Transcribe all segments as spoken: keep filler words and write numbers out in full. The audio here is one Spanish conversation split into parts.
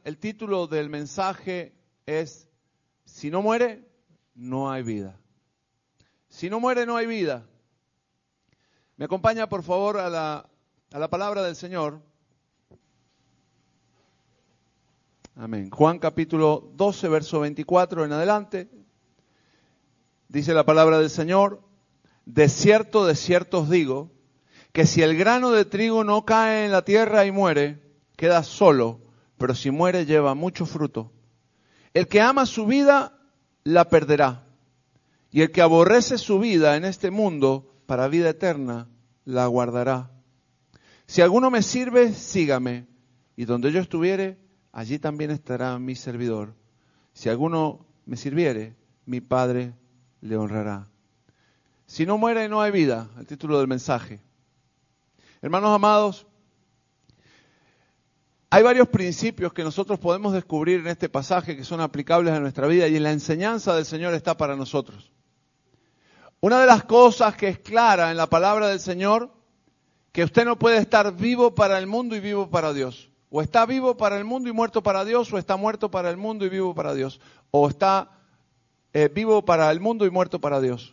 el título del mensaje es: si no muere, no hay vida. Si no muere, no hay vida. Me acompaña, por favor, a la, a la palabra del Señor. Amén. Juan capítulo doce, verso veinticuatro en adelante. Dice la palabra del Señor: de cierto, de cierto os digo, que si el grano de trigo no cae en la tierra y muere, queda solo, pero si muere lleva mucho fruto. El que ama su vida, la perderá. Y el que aborrece su vida en este mundo, para vida eterna, la guardará. Si alguno me sirve, sígame, y donde yo estuviere, allí también estará mi servidor. Si alguno me sirviere, mi Padre le honrará. Si no muere, no hay vida, el título del mensaje. Hermanos amados, hay varios principios que nosotros podemos descubrir en este pasaje que son aplicables a nuestra vida, y en la enseñanza del Señor está para nosotros. Una de las cosas que es clara en la palabra del Señor, que usted no puede estar vivo para el mundo y vivo para Dios. O está vivo para el mundo y muerto para Dios, o está muerto para el mundo y vivo para Dios. O está eh, vivo para el mundo y muerto para Dios.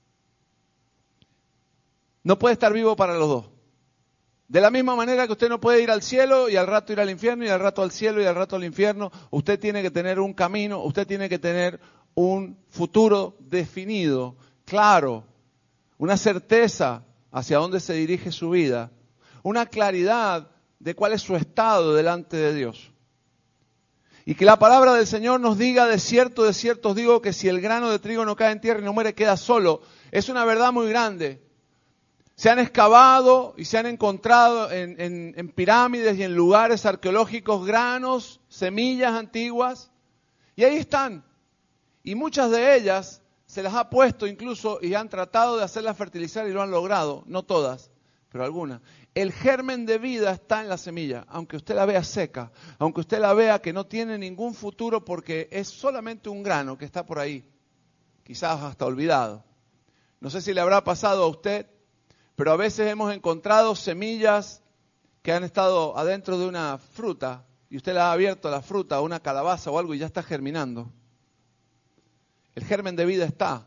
No puede estar vivo para los dos. De la misma manera que usted no puede ir al cielo y al rato ir al infierno, y al rato al cielo y al rato al infierno, usted tiene que tener un camino, usted tiene que tener un futuro definido, claro, una certeza hacia dónde se dirige su vida, una claridad de cuál es su estado delante de Dios. Y que la palabra del Señor nos diga: de cierto, de cierto os digo, que si el grano de trigo no cae en tierra y no muere, queda solo. Es una verdad muy grande. Se han excavado y se han encontrado en, en, en pirámides y en lugares arqueológicos granos, semillas antiguas, y ahí están. Y muchas de ellas se las ha puesto incluso y han tratado de hacerlas fertilizar y lo han logrado. No todas, pero algunas. El germen de vida está en la semilla, aunque usted la vea seca, aunque usted la vea que no tiene ningún futuro porque es solamente un grano que está por ahí, quizás hasta olvidado. No sé si le habrá pasado a usted, pero a veces hemos encontrado semillas que han estado adentro de una fruta y usted la ha abierto, la fruta, una calabaza o algo, y ya está germinando. El germen de vida está.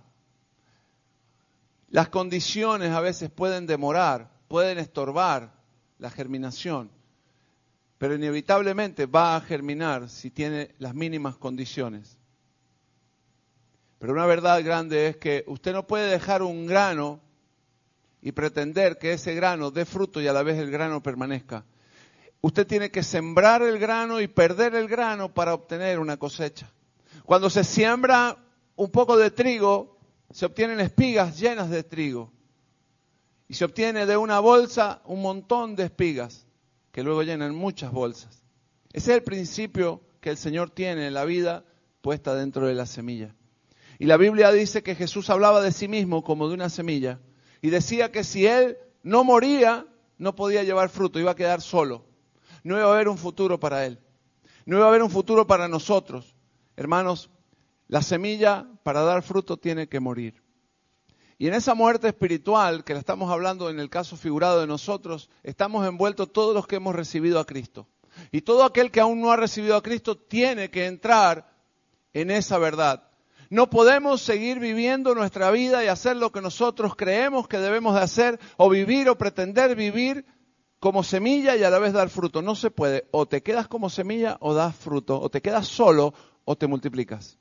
Las condiciones a veces pueden demorar, pueden estorbar la germinación, pero inevitablemente va a germinar si tiene las mínimas condiciones. Pero una verdad grande es que usted no puede dejar un grano y pretender que ese grano dé fruto y a la vez el grano permanezca. Usted tiene que sembrar el grano y perder el grano para obtener una cosecha. Cuando se siembra un poco de trigo, se obtienen espigas llenas de trigo. Y se obtiene de una bolsa un montón de espigas que luego llenan muchas bolsas. Ese es el principio que el Señor tiene en la vida puesta dentro de la semilla. Y la Biblia dice que Jesús hablaba de sí mismo como de una semilla. Y decía que si Él no moría, no podía llevar fruto, iba a quedar solo. No iba a haber un futuro para Él. No iba a haber un futuro para nosotros. Hermanos, la semilla para dar fruto tiene que morir. Y en esa muerte espiritual, que la estamos hablando en el caso figurado de nosotros, estamos envueltos todos los que hemos recibido a Cristo. Y todo aquel que aún no ha recibido a Cristo tiene que entrar en esa verdad. No podemos seguir viviendo nuestra vida y hacer lo que nosotros creemos que debemos de hacer, o vivir o pretender vivir como semilla y a la vez dar fruto. No se puede. O te quedas como semilla o das fruto. O te quedas solo o te multiplicas.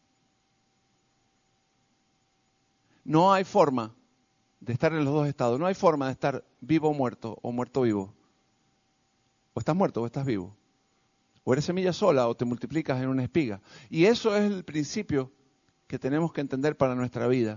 No hay forma de estar en los dos estados. No hay forma de estar vivo o muerto, o muerto vivo. O estás muerto o estás vivo. O eres semilla sola o te multiplicas en una espiga. Y eso es el principio que tenemos que entender para nuestra vida.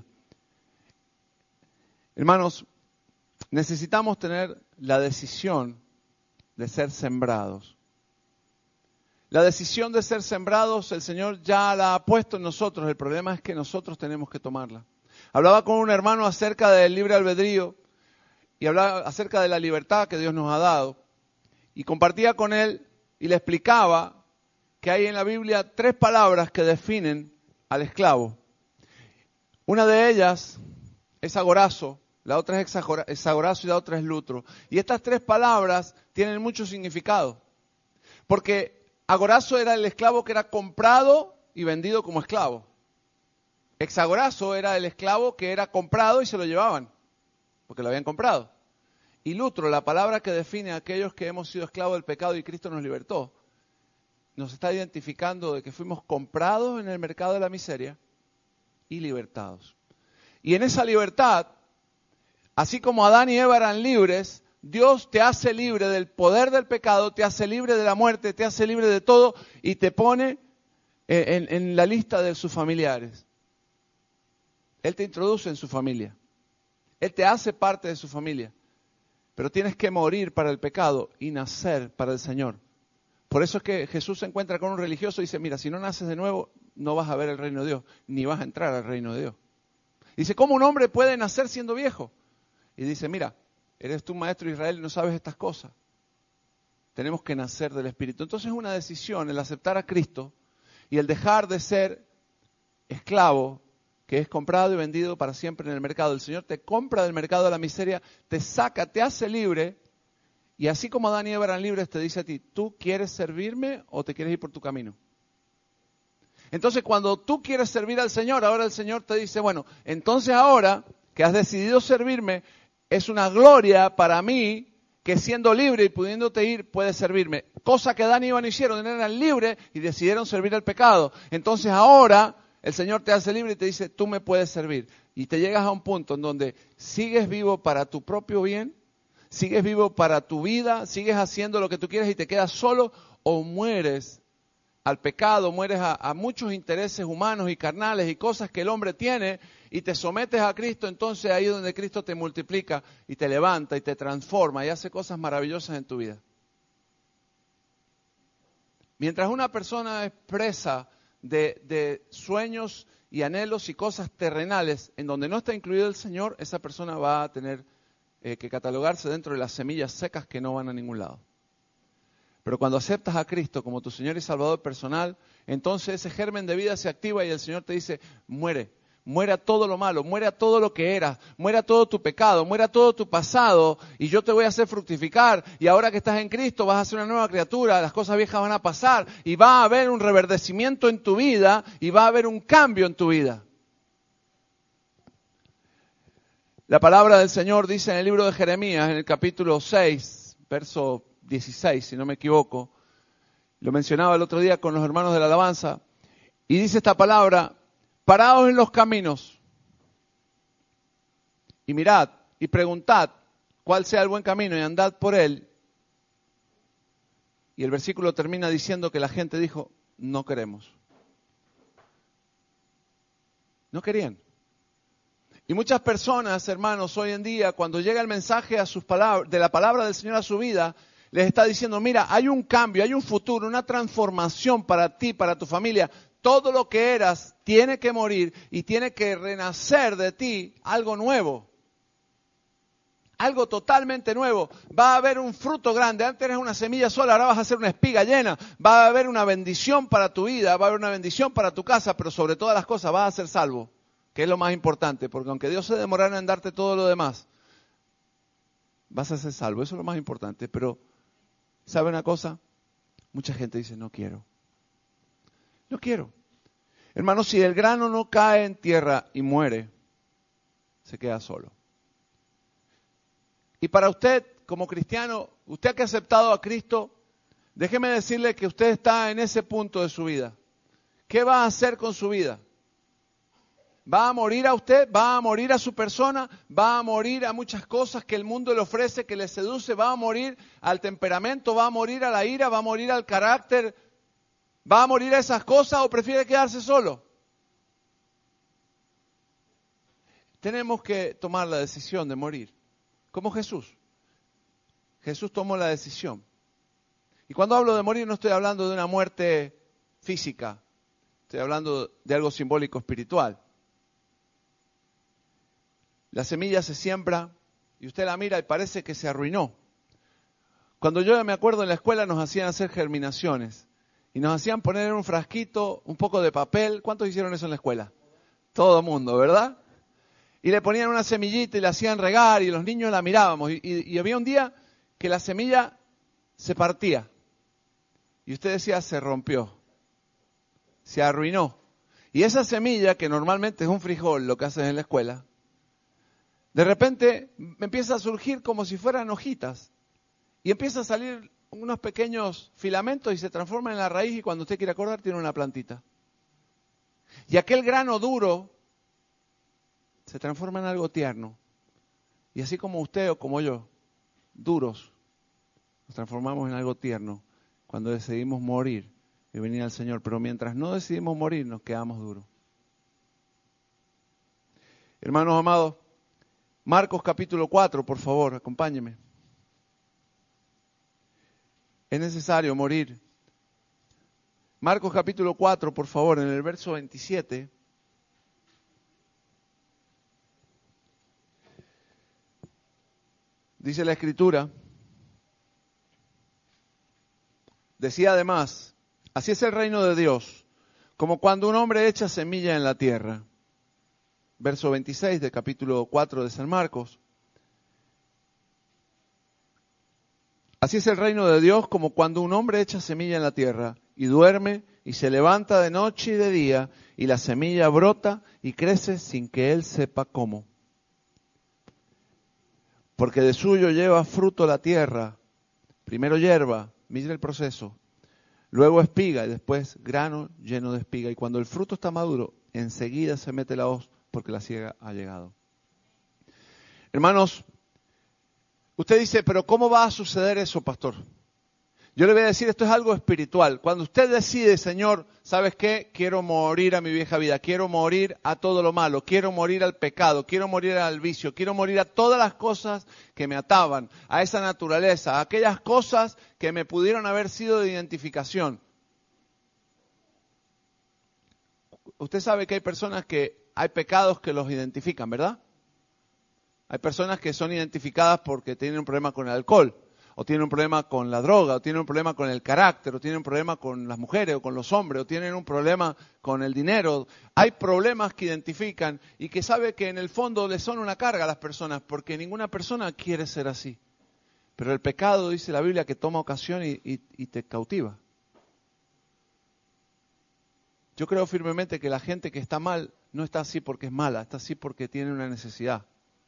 Hermanos, necesitamos tener la decisión de ser sembrados. La decisión de ser sembrados, el Señor ya la ha puesto en nosotros. El problema es que nosotros tenemos que tomarla. Hablaba con un hermano acerca del libre albedrío y hablaba acerca de la libertad que Dios nos ha dado. Y compartía con él y le explicaba que hay en la Biblia tres palabras que definen al esclavo. Una de ellas es agorazo, la otra es exagorazo y la otra es lutro. Y estas tres palabras tienen mucho significado. Porque Agorazo era el esclavo que era comprado y vendido como esclavo. Exagorazo era el esclavo que era comprado y se lo llevaban, porque lo habían comprado. Y lutro, la palabra que define a aquellos que hemos sido esclavos del pecado y Cristo nos libertó, nos está identificando de que fuimos comprados en el mercado de la miseria y libertados. Y en esa libertad, así como Adán y Eva eran libres, Dios te hace libre del poder del pecado, te hace libre de la muerte, te hace libre de todo y te pone en, en, en la lista de sus familiares. Él te introduce en su familia. Él te hace parte de su familia. Pero tienes que morir para el pecado y nacer para el Señor. Por eso es que Jesús se encuentra con un religioso y dice, mira, si no naces de nuevo, no vas a ver el reino de Dios, ni vas a entrar al reino de Dios. Dice, ¿cómo un hombre puede nacer siendo viejo? Y dice, mira, eres tú maestro de Israel y no sabes estas cosas. Tenemos que nacer del Espíritu. Entonces es una decisión el aceptar a Cristo y el dejar de ser esclavo, que es comprado y vendido para siempre en el mercado. El Señor te compra del mercado de la miseria, te saca, te hace libre. Y así como Adán y Eva eran libres, te dice a ti, ¿tú quieres servirme o te quieres ir por tu camino? Entonces cuando tú quieres servir al Señor, ahora el Señor te dice, bueno, entonces ahora que has decidido servirme, es una gloria para mí que siendo libre y pudiéndote ir, puedes servirme. Cosa que Adán y Eva no hicieron, eran libres y decidieron servir al pecado. Entonces ahora el Señor te hace libre y te dice, tú me puedes servir. Y te llegas a un punto en donde sigues vivo para tu propio bien, sigues vivo para tu vida, sigues haciendo lo que tú quieres y te quedas solo, o mueres al pecado, mueres a, a muchos intereses humanos y carnales y cosas que el hombre tiene y te sometes a Cristo. Entonces ahí es donde Cristo te multiplica y te levanta y te transforma y hace cosas maravillosas en tu vida. Mientras una persona es presa de, de sueños y anhelos y cosas terrenales en donde no está incluido el Señor, esa persona va a tener Eh, que catalogarse dentro de las semillas secas que no van a ningún lado. Pero cuando aceptas a Cristo como tu Señor y Salvador personal, entonces ese germen de vida se activa y el Señor te dice, muere, muere a todo lo malo, muere a todo lo que eras, muere a todo tu pecado, muere a todo tu pasado y yo te voy a hacer fructificar y ahora que estás en Cristo vas a ser una nueva criatura, las cosas viejas van a pasar y va a haber un reverdecimiento en tu vida y va a haber un cambio en tu vida. La palabra del Señor dice en el libro de Jeremías, en el capítulo seis, verso dieciséis, si no me equivoco, lo mencionaba el otro día con los hermanos de la alabanza, y dice esta palabra, paraos en los caminos, y mirad, y preguntad cuál sea el buen camino, y andad por él. Y el versículo termina diciendo que la gente dijo, no queremos. No querían. Y muchas personas, hermanos, hoy en día, cuando llega el mensaje a sus palabras, de la palabra del Señor a su vida, les está diciendo, mira, hay un cambio, hay un futuro, una transformación para ti, para tu familia. Todo lo que eras tiene que morir y tiene que renacer de ti algo nuevo. Algo totalmente nuevo. Va a haber un fruto grande. Antes eras una semilla sola, ahora vas a ser una espiga llena. Va a haber una bendición para tu vida, va a haber una bendición para tu casa, pero sobre todas las cosas vas a ser salvo. Que es lo más importante, porque aunque Dios se demorara en darte todo lo demás, vas a ser salvo, eso es lo más importante. Pero, ¿sabe una cosa? Mucha gente dice, no quiero. No quiero. Hermano, si el grano no cae en tierra y muere, se queda solo. Y para usted, como cristiano, usted que ha aceptado a Cristo, déjeme decirle que usted está en ese punto de su vida. ¿Qué va a hacer con su vida? ¿Va a morir a usted? ¿Va a morir a su persona? ¿Va a morir a muchas cosas que el mundo le ofrece, que le seduce? ¿Va a morir al temperamento? ¿Va a morir a la ira? ¿Va a morir al carácter? ¿Va a morir a esas cosas o prefiere quedarse solo? Tenemos que tomar la decisión de morir, como Jesús. Jesús tomó la decisión. Y cuando hablo de morir no estoy hablando de una muerte física, estoy hablando de algo simbólico espiritual. La semilla se siembra y usted la mira y parece que se arruinó. Cuando yo me acuerdo en la escuela nos hacían hacer germinaciones y nos hacían poner en un frasquito un poco de papel. ¿Cuántos hicieron eso en la escuela? Todo el mundo, ¿verdad? Y le ponían una semillita y la hacían regar y los niños la mirábamos. Y, y, y había un día que la semilla se partía. y usted decía, se rompió, se arruinó. Y esa semilla, que normalmente es un frijol, lo que haces en la escuela, de repente empieza a surgir como si fueran hojitas. Y empieza a salir unos pequeños filamentos y se transforma en la raíz y cuando usted quiere acordar tiene una plantita. Y aquel grano duro se transforma en algo tierno. Y así como usted o como yo, duros, nos transformamos en algo tierno cuando decidimos morir y venir al Señor. Pero mientras no decidimos morir, nos quedamos duros. Hermanos amados, Marcos capítulo cuatro, por favor, acompáñenme. Es necesario morir. Marcos capítulo cuatro, por favor, en el verso veintisiete. Dice la Escritura. Decía además, así es el reino de Dios, como cuando un hombre echa semilla en la tierra. Verso veintiséis del capítulo cuatro de San Marcos. Así es el reino de Dios como cuando un hombre echa semilla en la tierra y duerme y se levanta de noche y de día y la semilla brota y crece sin que él sepa cómo. Porque de suyo lleva fruto la tierra, primero hierba, mire el proceso, luego espiga y después grano lleno de espiga. Y cuando el fruto está maduro, enseguida se mete la hoz porque la siega ha llegado. Hermanos, usted dice, pero ¿cómo va a suceder eso, pastor? Yo le voy a decir, esto es algo espiritual. Cuando usted decide, Señor, ¿sabes qué? Quiero morir a mi vieja vida, quiero morir a todo lo malo, quiero morir al pecado, quiero morir al vicio, quiero morir a todas las cosas que me ataban, a esa naturaleza, a aquellas cosas que me pudieron haber sido de identificación. Usted sabe que hay personas que, hay pecados que los identifican, ¿verdad? Hay personas que son identificadas porque tienen un problema con el alcohol, o tienen un problema con la droga, o tienen un problema con el carácter, o tienen un problema con las mujeres o con los hombres, o tienen un problema con el dinero. Hay problemas que identifican y que sabe que en el fondo le son una carga a las personas, porque ninguna persona quiere ser así. Pero el pecado, dice la Biblia, que toma ocasión y, y, y te cautiva. Yo creo firmemente que la gente que está mal no está así porque es mala, está así porque tiene una necesidad.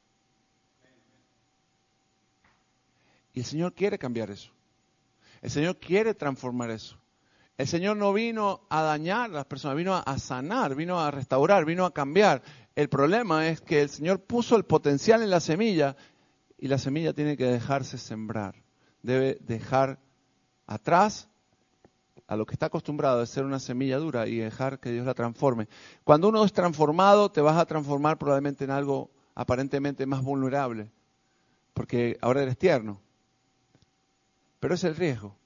Y el Señor quiere cambiar eso. El Señor quiere transformar eso. El Señor no vino a dañar a las personas, vino a sanar, vino a restaurar, vino a cambiar. El problema es que el Señor puso el potencial en la semilla y la semilla tiene que dejarse sembrar. Debe dejar atrás a lo que está acostumbrado a ser una semilla dura y dejar que Dios la transforme. Cuando uno es transformado, te vas a transformar probablemente en algo aparentemente más vulnerable, porque ahora eres tierno. Pero es el riesgo.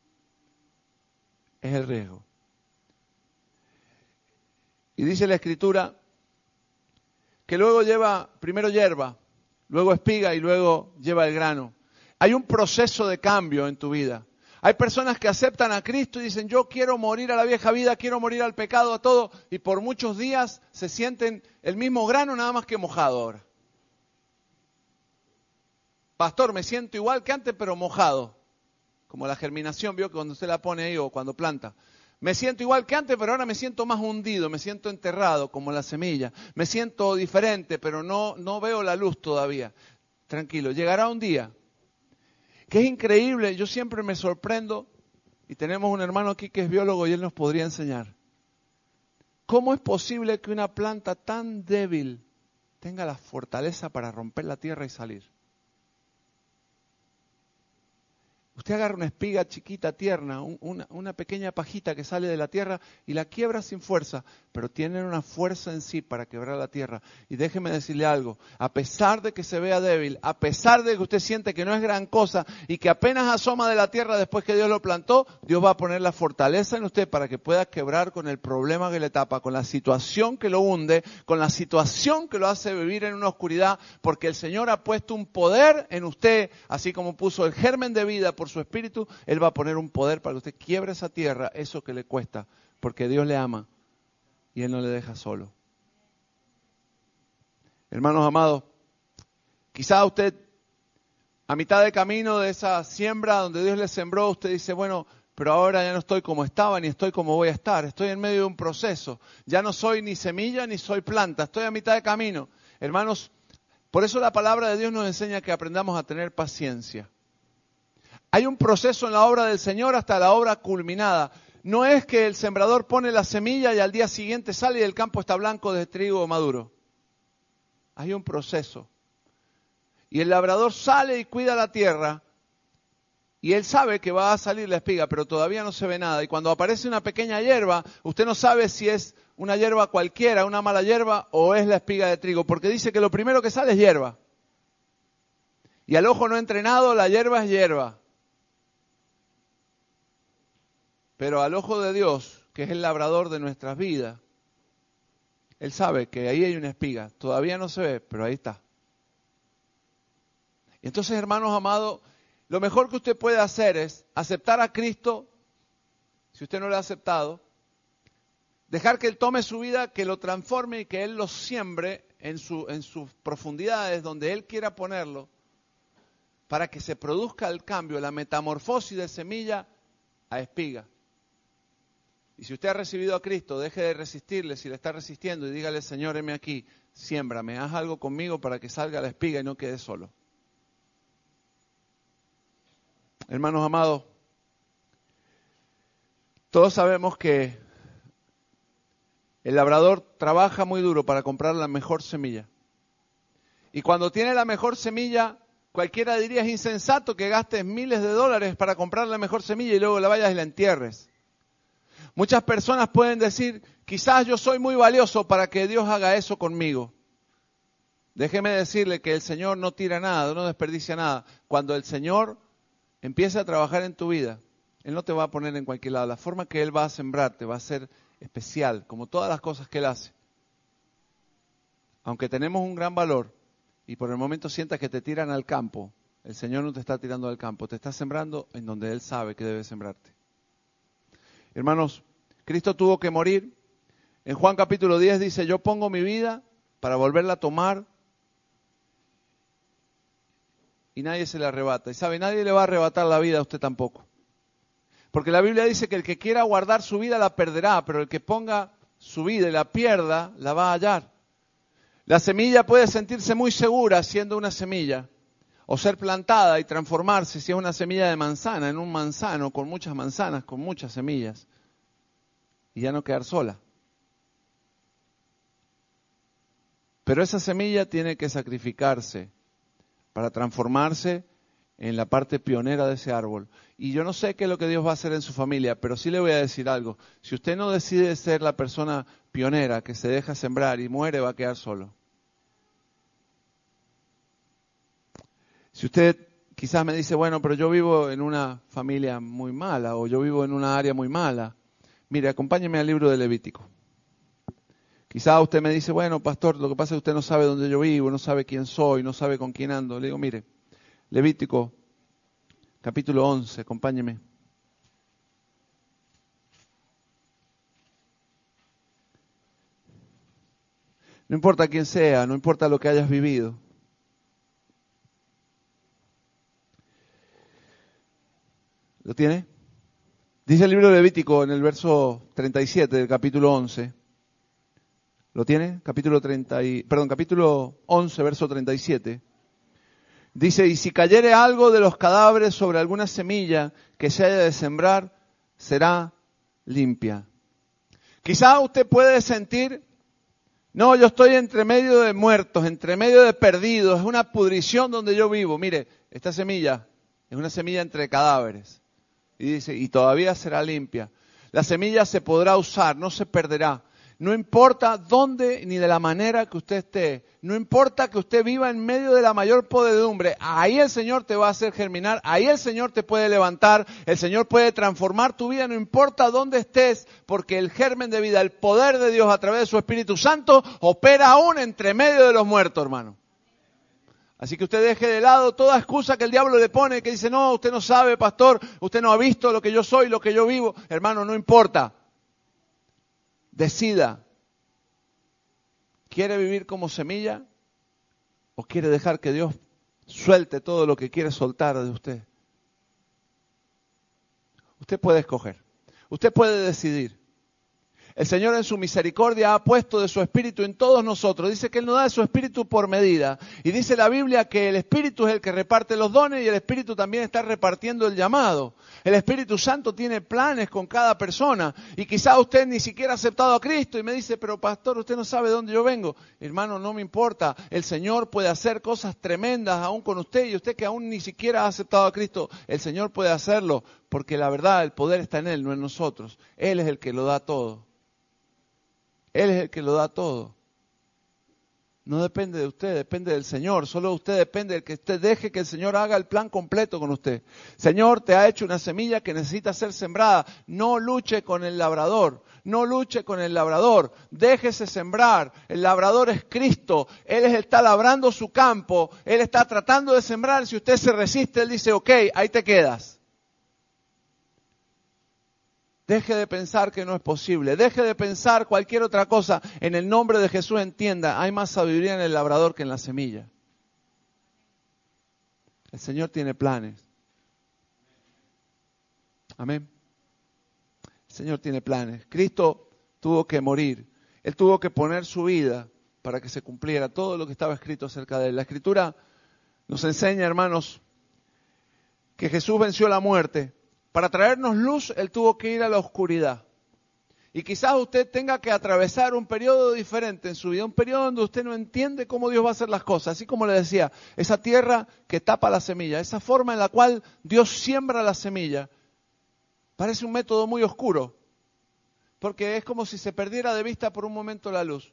Es el riesgo. Y dice la Escritura que luego lleva primero hierba, luego espiga y luego lleva el grano. Hay un proceso de cambio en tu vida. Hay personas que aceptan a Cristo y dicen, yo quiero morir a la vieja vida, quiero morir al pecado, a todo, y por muchos días se sienten el mismo grano, nada más que mojado ahora. Pastor, me siento igual que antes, pero mojado. Como la germinación, vio que cuando usted la pone ahí o cuando planta. Me siento igual que antes, pero ahora me siento más hundido, me siento enterrado como la semilla. Me siento diferente, pero no, no veo la luz todavía. Tranquilo, llegará un día que es increíble. Yo siempre me sorprendo, y tenemos un hermano aquí que es biólogo y él nos podría enseñar. ¿Cómo es posible que una planta tan débil tenga la fortaleza para romper la tierra y salir? Usted agarra una espiga chiquita, tierna, un, una, una pequeña pajita que sale de la tierra y la quiebra sin fuerza, pero tiene una fuerza en sí para quebrar la tierra. Y déjeme decirle algo, a pesar de que se vea débil, a pesar de que usted siente que no es gran cosa y que apenas asoma de la tierra después que Dios lo plantó, Dios va a poner la fortaleza en usted para que pueda quebrar con el problema que le tapa, con la situación que lo hunde, con la situación que lo hace vivir en una oscuridad, porque el Señor ha puesto un poder en usted, así como puso el germen de vida por su espíritu, Él va a poner un poder para que usted quiebre esa tierra, eso que le cuesta, porque Dios le ama y Él no le deja solo. Hermanos amados, quizá usted a mitad de camino de esa siembra donde Dios le sembró, usted dice, bueno, pero ahora ya no estoy como estaba ni estoy como voy a estar. Estoy en medio de un proceso. Ya no soy ni semilla ni soy planta. Estoy a mitad de camino. Hermanos, por eso la palabra de Dios nos enseña que aprendamos a tener paciencia. Hay un proceso en la obra del Señor hasta la obra culminada. No es que el sembrador pone la semilla y al día siguiente sale y el campo está blanco de trigo maduro. Hay un proceso. Y el labrador sale y cuida la tierra. Y él sabe que va a salir la espiga, pero todavía no se ve nada. Y cuando aparece una pequeña hierba, usted no sabe si es una hierba cualquiera, una mala hierba, o es la espiga de trigo. Porque dice que lo primero que sale es hierba. Y al ojo no entrenado, la hierba es hierba. Pero al ojo de Dios, que es el labrador de nuestras vidas, Él sabe que ahí hay una espiga. Todavía no se ve, pero ahí está. Y entonces, hermanos amados, lo mejor que usted puede hacer es aceptar a Cristo, si usted no lo ha aceptado, dejar que Él tome su vida, que lo transforme y que Él lo siembre en, su, en sus profundidades, donde Él quiera ponerlo, para que se produzca el cambio, la metamorfosis de semilla a espiga. Y si usted ha recibido a Cristo, deje de resistirle si le está resistiendo y dígale, Señor, heme aquí, siémbrame, haz algo conmigo para que salga la espiga y no quede solo. Hermanos amados, todos sabemos que el labrador trabaja muy duro para comprar la mejor semilla. Y cuando tiene la mejor semilla, cualquiera diría es insensato que gastes miles de dólares para comprar la mejor semilla y luego la vayas y la entierres. Muchas personas pueden decir, quizás yo soy muy valioso para que Dios haga eso conmigo. Déjeme decirle que el Señor no tira nada, no desperdicia nada. Cuando el Señor empiece a trabajar en tu vida, Él no te va a poner en cualquier lado. La forma que Él va a sembrarte va a ser especial, como todas las cosas que Él hace. Aunque tenemos un gran valor y por el momento sientas que te tiran al campo, el Señor no te está tirando al campo, te está sembrando en donde Él sabe que debe sembrarte. Hermanos, Cristo tuvo que morir. En Juan capítulo diez dice, yo pongo mi vida para volverla a tomar y nadie se la arrebata. Y sabe, nadie le va a arrebatar la vida a usted tampoco. Porque la Biblia dice que el que quiera guardar su vida la perderá, pero el que ponga su vida y la pierda, la va a hallar. La semilla puede sentirse muy segura siendo una semilla, o ser plantada y transformarse si es una semilla de manzana, en un manzano con muchas manzanas, con muchas semillas, y ya no quedar sola. Pero esa semilla tiene que sacrificarse para transformarse en la parte pionera de ese árbol. Y yo no sé qué es lo que Dios va a hacer en su familia, pero sí le voy a decir algo. Si usted no decide ser la persona pionera que se deja sembrar y muere, va a quedar solo. Si usted quizás me dice, bueno, pero yo vivo en una familia muy mala o yo vivo en una área muy mala, mire, acompáñeme al libro de Levítico. Quizás usted me dice, bueno, pastor, lo que pasa es que usted no sabe dónde yo vivo, no sabe quién soy, no sabe con quién ando. Le digo, mire, Levítico, capítulo once, acompáñeme. No importa quién sea, no importa lo que hayas vivido. ¿Lo tiene? Dice el libro de Levítico en el verso treinta y siete del capítulo once. ¿Lo tiene? Capítulo treinta y, perdón, capítulo once, verso treinta y siete. Dice, y si cayere algo de los cadáveres sobre alguna semilla que se haya de sembrar, será limpia. Quizá usted puede sentir, no, yo estoy entre medio de muertos, entre medio de perdidos, es una pudrición donde yo vivo. Mire, esta semilla es una semilla entre cadáveres. Y dice, y todavía será limpia. La semilla se podrá usar, no se perderá. No importa dónde ni de la manera que usted esté. No importa que usted viva en medio de la mayor podredumbre. Ahí el Señor te va a hacer germinar. Ahí el Señor te puede levantar. El Señor puede transformar tu vida. No importa dónde estés. Porque el germen de vida, el poder de Dios a través de su Espíritu Santo opera aún entre medio de los muertos, hermano. Así que usted deje de lado toda excusa que el diablo le pone. Que dice, no, usted no sabe, pastor. Usted no ha visto lo que yo soy, lo que yo vivo. Hermano, no importa. Decida, ¿quiere vivir como semilla o quiere dejar que Dios suelte todo lo que quiere soltar de usted? Usted puede escoger. Usted puede decidir. El Señor en su misericordia ha puesto de su Espíritu en todos nosotros. Dice que Él nos da de su Espíritu por medida. Y dice la Biblia que el Espíritu es el que reparte los dones y el Espíritu también está repartiendo el llamado. El Espíritu Santo tiene planes con cada persona. Y quizá usted ni siquiera ha aceptado a Cristo y me dice, pero pastor, usted no sabe de dónde yo vengo. Hermano, no me importa. El Señor puede hacer cosas tremendas aún con usted y usted que aún ni siquiera ha aceptado a Cristo, el Señor puede hacerlo porque la verdad, el poder está en Él, no en nosotros. Él es el que lo da todo. Él es el que lo da todo. No depende de usted, depende del Señor. Solo usted depende de que usted deje que el Señor haga el plan completo con usted. Señor, te ha hecho una semilla que necesita ser sembrada. No luche con el labrador. No luche con el labrador. Déjese sembrar. El labrador es Cristo. Él es el que está labrando su campo. Él está tratando de sembrar. Si usted se resiste, Él dice, ok, ahí te quedas. Deje de pensar que no es posible. Deje de pensar cualquier otra cosa. En el nombre de Jesús entienda, hay más sabiduría en el labrador que en la semilla. El Señor tiene planes. Amén. El Señor tiene planes. Cristo tuvo que morir. Él tuvo que poner su vida para que se cumpliera todo lo que estaba escrito acerca de Él. La Escritura nos enseña, hermanos, que Jesús venció la muerte. Para traernos luz, Él tuvo que ir a la oscuridad. Y quizás usted tenga que atravesar un periodo diferente en su vida, un periodo donde usted no entiende cómo Dios va a hacer las cosas. Así como le decía, esa tierra que tapa la semilla, esa forma en la cual Dios siembra la semilla, parece un método muy oscuro, porque es como si se perdiera de vista por un momento la luz.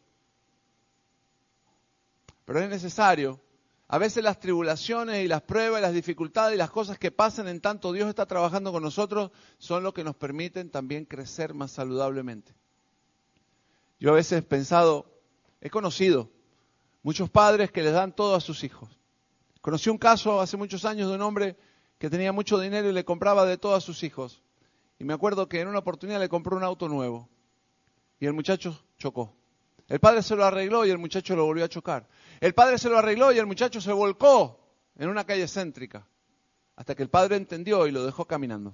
Pero es necesario. A veces las tribulaciones y las pruebas y las dificultades y las cosas que pasan en tanto Dios está trabajando con nosotros son lo que nos permiten también crecer más saludablemente. Yo a veces he pensado, he conocido muchos padres que les dan todo a sus hijos. Conocí un caso hace muchos años de un hombre que tenía mucho dinero y le compraba de todo a sus hijos. Y me acuerdo que en una oportunidad le compró un auto nuevo y el muchacho chocó. El padre se lo arregló y el muchacho lo volvió a chocar. El padre se lo arregló y el muchacho se volcó en una calle céntrica. Hasta que el padre entendió y lo dejó caminando.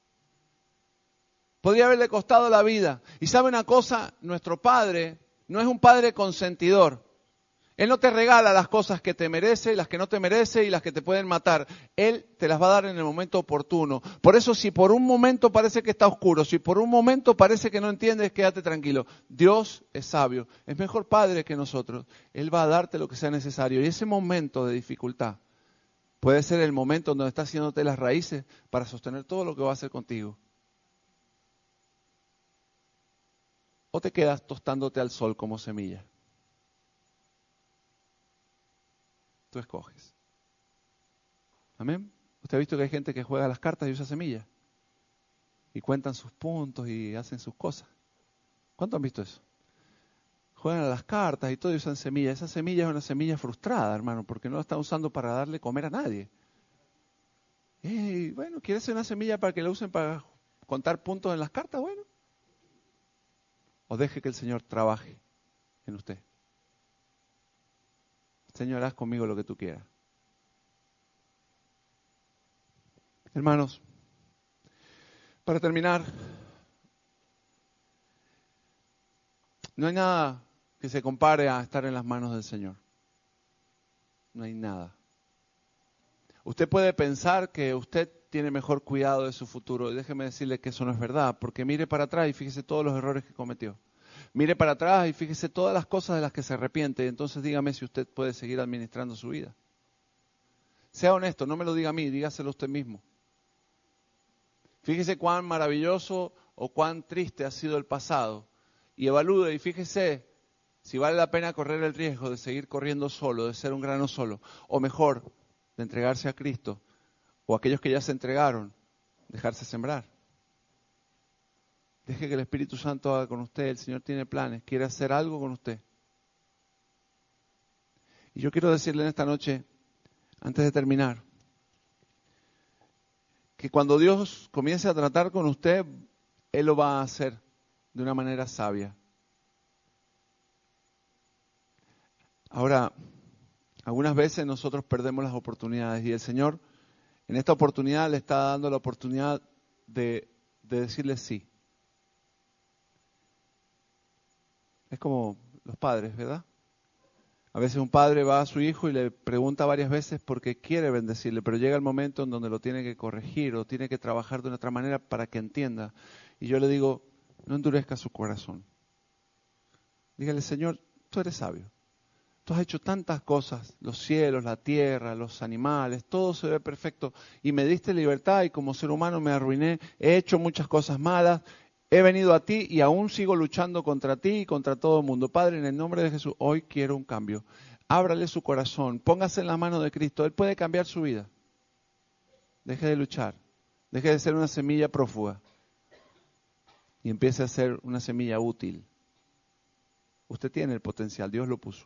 Podría haberle costado la vida. Y sabe una cosa, nuestro padre no es un padre consentidor. Él no te regala las cosas que te merece, las que no te merece y las que te pueden matar. Él te las va a dar en el momento oportuno. Por eso si por un momento parece que está oscuro, si por un momento parece que no entiendes, quédate tranquilo. Dios es sabio, es mejor padre que nosotros. Él va a darte lo que sea necesario. Y ese momento de dificultad puede ser el momento donde está haciéndote las raíces para sostener todo lo que va a hacer contigo. O te quedas tostándote al sol como semilla. Tú escoges. Amén. Usted ha visto que hay gente que juega las cartas y usa semillas. Y cuentan sus puntos y hacen sus cosas. ¿Cuántos han visto eso? Juegan a las cartas y todo y usan semillas. Esa semilla es una semilla frustrada, hermano, porque no la están usando para darle comer a nadie. Y bueno, ¿quiere ser una semilla para que la usen para contar puntos en las cartas? Bueno. O deje que el Señor trabaje en usted. Señor, haz conmigo lo que tú quieras. Hermanos, para terminar, no hay nada que se compare a estar en las manos del Señor. No hay nada. Usted puede pensar que usted tiene mejor cuidado de su futuro. Y déjeme decirle que eso no es verdad, porque mire para atrás y fíjese todos los errores que cometió. Mire para atrás y fíjese todas las cosas de las que se arrepiente. Y entonces dígame si usted puede seguir administrando su vida. Sea honesto, no me lo diga a mí, dígaselo a usted mismo. Fíjese cuán maravilloso o cuán triste ha sido el pasado. Y evalúe y fíjese si vale la pena correr el riesgo de seguir corriendo solo, de ser un grano solo. O mejor, de entregarse a Cristo. O aquellos que ya se entregaron, dejarse sembrar. Deje que el Espíritu Santo haga con usted. El Señor tiene planes, quiere hacer algo con usted. Y yo quiero decirle en esta noche, antes de terminar, que cuando Dios comience a tratar con usted, Él lo va a hacer de una manera sabia. Ahora, algunas veces nosotros perdemos las oportunidades y el Señor en esta oportunidad le está dando la oportunidad de de decirle sí. Es como los padres, ¿verdad? A veces un padre va a su hijo y le pregunta varias veces porque quiere bendecirle, pero llega el momento en donde lo tiene que corregir o tiene que trabajar de una otra manera para que entienda. Y yo le digo, no endurezca su corazón. Dígale, Señor, tú eres sabio. Tú has hecho tantas cosas, los cielos, la tierra, los animales, todo se ve perfecto. Y me diste libertad y como ser humano me arruiné, he hecho muchas cosas malas. He venido a ti y aún sigo luchando contra ti y contra todo el mundo. Padre, en el nombre de Jesús, hoy quiero un cambio. Ábrale su corazón, póngase en la mano de Cristo. Él puede cambiar su vida. Deje de luchar, deje de ser una semilla prófuga y empiece a ser una semilla útil. Usted tiene el potencial, Dios lo puso.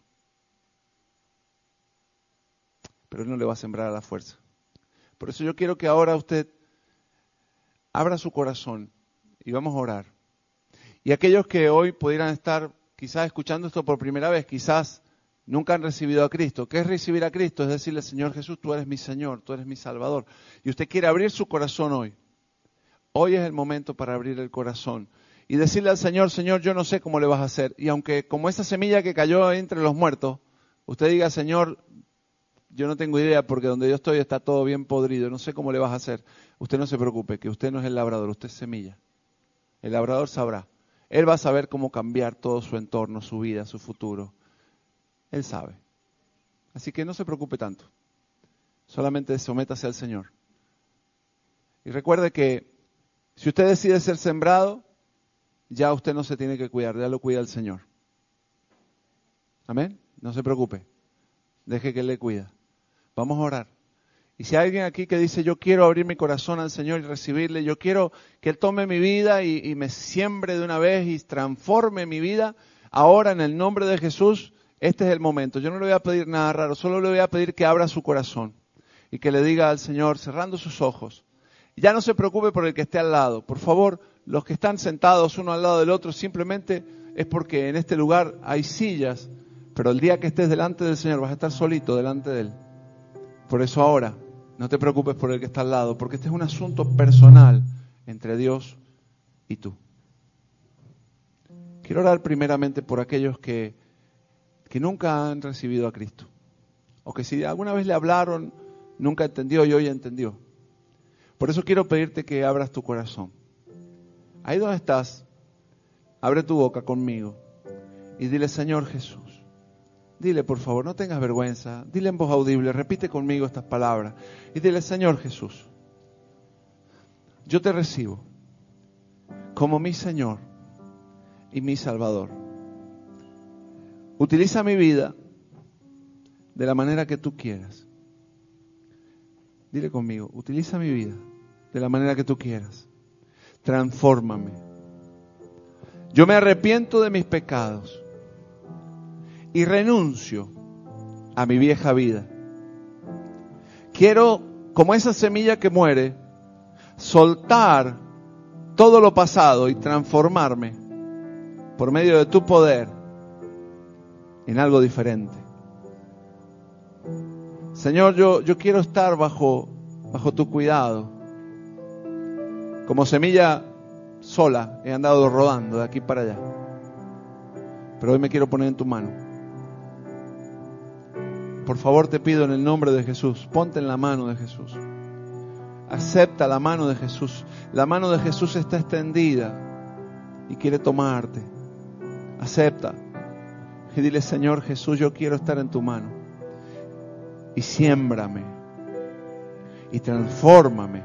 Pero Él no le va a sembrar a la fuerza. Por eso yo quiero que ahora usted abra su corazón. Y vamos a orar. Y aquellos que hoy pudieran estar quizás escuchando esto por primera vez, quizás nunca han recibido a Cristo. ¿Qué es recibir a Cristo? Es decirle, Señor Jesús, tú eres mi Señor, tú eres mi Salvador. Y usted quiere abrir su corazón hoy. Hoy es el momento para abrir el corazón. Y decirle al Señor, Señor, yo no sé cómo le vas a hacer. Y aunque como esa semilla que cayó entre los muertos, usted diga, Señor, yo no tengo idea porque donde yo estoy está todo bien podrido, no sé cómo le vas a hacer. Usted no se preocupe, que usted no es el labrador, usted es semilla. El labrador sabrá. Él va a saber cómo cambiar todo su entorno, su vida, su futuro. Él sabe. Así que no se preocupe tanto. Solamente sométase al Señor. Y recuerde que si usted decide ser sembrado, ya usted no se tiene que cuidar, ya lo cuida el Señor. Amén. No se preocupe. Deje que Él le cuida. Vamos a orar. Y si hay alguien aquí que dice, yo quiero abrir mi corazón al Señor y recibirle, yo quiero que Él tome mi vida y, y me siembre de una vez y transforme mi vida, ahora en el nombre de Jesús, este es el momento. Yo no le voy a pedir nada raro, solo le voy a pedir que abra su corazón y que le diga al Señor, cerrando sus ojos. Y ya no se preocupe por el que esté al lado. Por favor, los que están sentados uno al lado del otro, simplemente es porque en este lugar hay sillas, pero el día que estés delante del Señor vas a estar solito delante de Él. Por eso ahora, no te preocupes por el que está al lado, porque este es un asunto personal entre Dios y tú. Quiero orar primeramente por aquellos que, que nunca han recibido a Cristo, o que si alguna vez le hablaron, nunca entendió y hoy entendió. Por eso quiero pedirte que abras tu corazón. Ahí donde estás, abre tu boca conmigo y dile, Señor Jesús. Dile, por favor, no tengas vergüenza. Dile en voz audible, repite conmigo estas palabras. Y dile, Señor Jesús, yo te recibo como mi Señor y mi Salvador. Utiliza mi vida de la manera que tú quieras. Dile conmigo, utiliza mi vida de la manera que tú quieras. Transfórmame. Yo me arrepiento de mis pecados y renuncio a mi vieja vida. Quiero, como esa semilla que muere, soltar todo lo pasado y transformarme por medio de tu poder en algo diferente. Señor, yo, yo quiero estar bajo, bajo tu cuidado. Como semilla sola he andado rodando de aquí para allá. Pero hoy me quiero poner en tu mano. Por favor te pido en el nombre de Jesús, ponte en la mano de Jesús. Acepta la mano de Jesús. La mano de Jesús está extendida y quiere tomarte. Acepta. Y dile, Señor Jesús, yo quiero estar en tu mano. Y siémbrame. Y transfórmame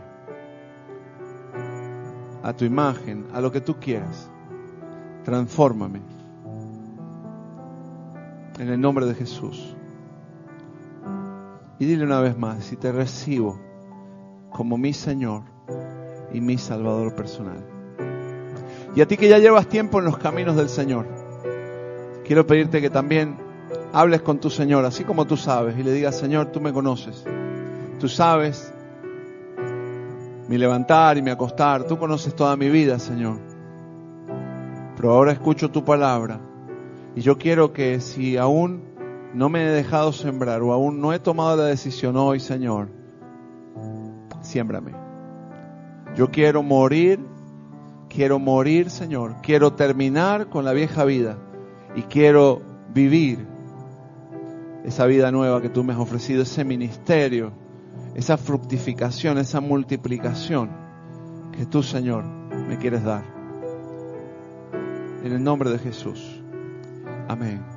a tu imagen, a lo que tú quieras. Transfórmame. En el nombre de Jesús. Y dile una vez más, si te recibo como mi Señor y mi Salvador personal. Y a ti que ya llevas tiempo en los caminos del Señor, quiero pedirte que también hables con tu Señor, así como tú sabes, y le digas, Señor, tú me conoces. Tú sabes mi levantar y mi acostar. Tú conoces toda mi vida, Señor. Pero ahora escucho tu palabra. Y yo quiero que si aún no me he dejado sembrar o aún no he tomado la decisión hoy, Señor, siémbrame. Yo quiero morir Quiero morir, Señor. Quiero terminar con la vieja vida y quiero vivir esa vida nueva que tú me has ofrecido, ese ministerio, esa fructificación, esa multiplicación que tú, Señor, me quieres dar. En el nombre de Jesús. Amén.